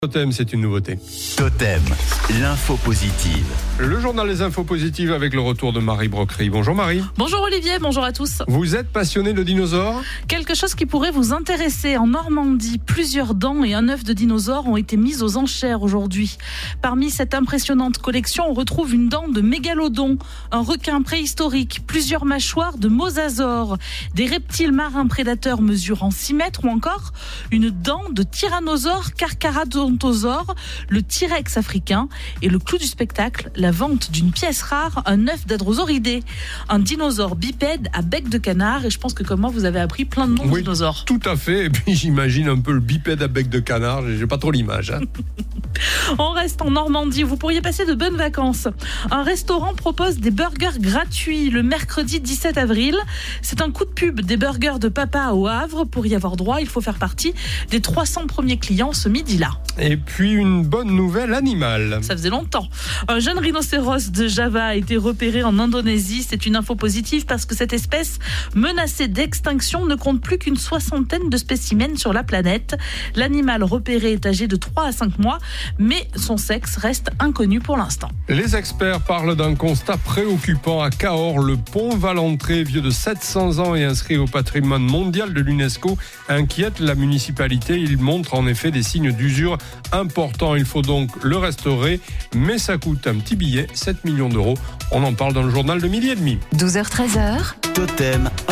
Totem, c'est une nouveauté. Totem, l'info positive. Le journal des infos positives avec le retour de Marie Brocquerie. Bonjour Marie. Bonjour Olivier, bonjour à tous. Vous êtes passionné de dinosaures ? Quelque chose qui pourrait vous intéresser. En Normandie, plusieurs dents et un œuf de dinosaure ont été mis aux enchères aujourd'hui. Parmi cette impressionnante collection, on retrouve une dent de mégalodon, un requin préhistorique, plusieurs mâchoires de mosasaures, des reptiles marins prédateurs mesurant 6 mètres ou encore une dent de tyrannosaure carcharodontosaure, le T-Rex africain. Et le clou du spectacle, la vente d'une pièce rare, un œuf d'Adrosauridés, un dinosaure bipède à bec de canard. Et je pense que comme moi, vous avez appris plein de noms de dinosaures. Tout à fait. Et puis j'imagine un peu le bipède à bec de canard. J'ai pas trop l'image. On reste en Normandie. Vous pourriez passer de bonnes vacances. Un restaurant propose des burgers gratuits le mercredi 17 avril. C'est un coup de pub des burgers de papa au Havre. Pour y avoir droit, il faut faire partie des 300 premiers clients ce midi-là. Et puis une bonne nouvelle animale. Ça faisait longtemps. Un jeune rhinocéros de Java a été repéré en Indonésie. C'est une info positive parce que cette espèce menacée d'extinction ne compte plus qu'une 60aine de spécimens sur la planète. L'animal repéré est âgé de 3 à 5 mois, mais son sexe reste inconnu pour l'instant. Les experts parlent d'un constat préoccupant à Cahors. Le pont Valentré, vieux de 700 ans et inscrit au patrimoine mondial de l'UNESCO, inquiète la municipalité. Il montre en effet des signes d'usure importants. Il faut donc le restaurer, mais ça coûte un petit billet, 7 millions d'euros. On en parle dans le journal de 12h30. 12h-13h. Totem.